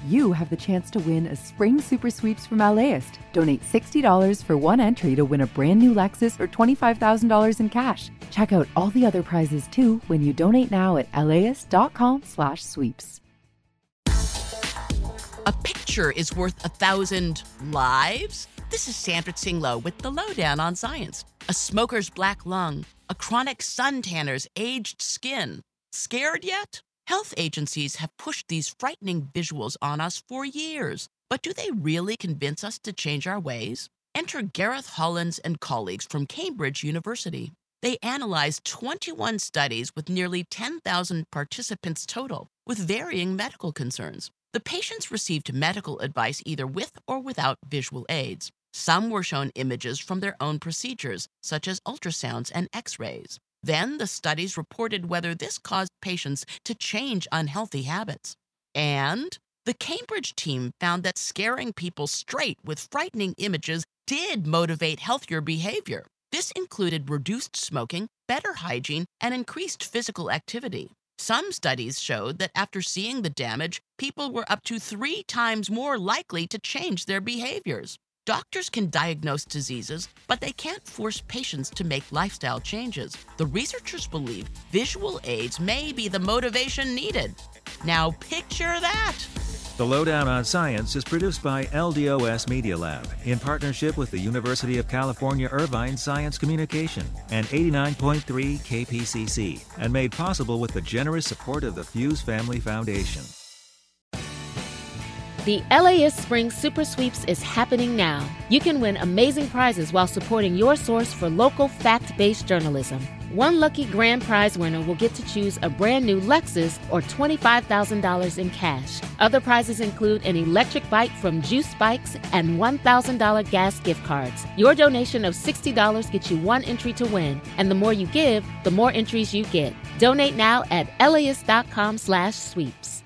you have the chance to win a Spring Super Sweeps from LAist. Donate $60 for one entry to win a brand new Lexus or $25,000 in cash. Check out all the other prizes too when you donate now at LAist.com/sweeps. A picture is worth 1,000 lives? This is Sandra Tsinglow with the Lowdown on Science. A smoker's black lung, a chronic suntanner's aged skin. Scared yet? Health agencies have pushed these frightening visuals on us for years. But do they really convince us to change our ways? Enter Gareth Hollins and colleagues from Cambridge University. They analyzed 21 studies with nearly 10,000 participants total, with varying medical concerns. The patients received medical advice either with or without visual aids. Some were shown images from their own procedures, such as ultrasounds and x-rays. Then the studies reported whether this caused patients to change unhealthy habits. And the Cambridge team found that scaring people straight with frightening images did motivate healthier behavior. This included reduced smoking, better hygiene, and increased physical activity. Some studies showed that after seeing the damage, people were up to 3 times more likely to change their behaviors. Doctors can diagnose diseases, but they can't force patients to make lifestyle changes. The researchers believe visual aids may be the motivation needed. Now picture that! The Lowdown on Science is produced by LDOS Media Lab in partnership with the University of California Irvine Science Communication and 89.3 KPCC, and made possible with the generous support of the Fuse Family Foundation. The LAist Spring Super Sweeps is happening now. You can win amazing prizes while supporting your source for local fact-based journalism. One lucky grand prize winner will get to choose a brand new Lexus or $25,000 in cash. Other prizes include an electric bike from Juice Bikes and $1,000 gas gift cards. Your donation of $60 gets you one entry to win, and the more you give, the more entries you get. Donate now at LAist.com/sweeps.